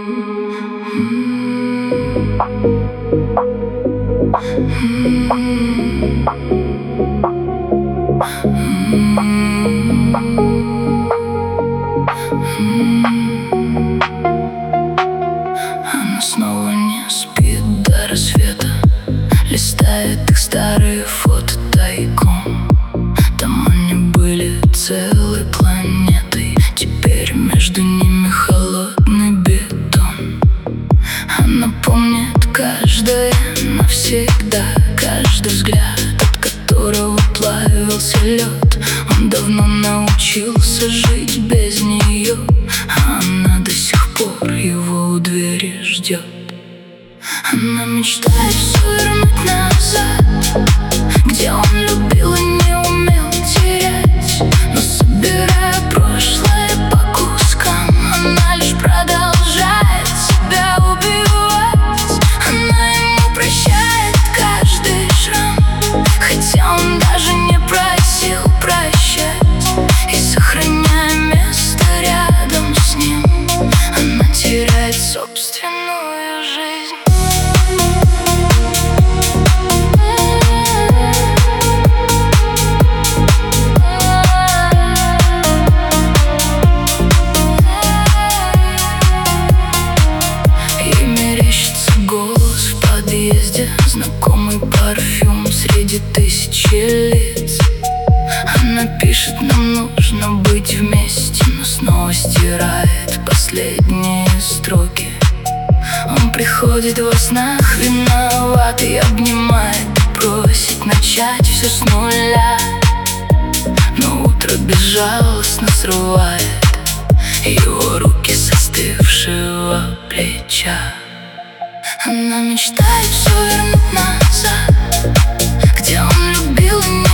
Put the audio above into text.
Она снова не спит до рассвета, листает их старые фото тайком. Там они были целой планетой, теперь между ними холодный бетон. Она помнит каждое навсегда, каждый взгляд, от которого плавился лед. Он давно научился жить без нее, а она до сих пор его у двери ждет. Она мечтает все вернуть назад, где он любил и не умел терять. Но собирая прошлое по кускам, она лишь продолжает себя убивать. Она ему прощает каждый шрам, хотя он даже не просил прощать. И сохраняя место рядом с ним, она теряет собственную жизнь. Голос в подъезде, знакомый парфюм среди тысячи лиц. Она пишет: нам нужно быть вместе, но снова стирает последние строки. Он приходит во снах виноватый, обнимает и просит начать все с нуля. Но утро безжалостно срывает его руки с остывшего плеча. Она мечтает все вернуть назад, где он любил и не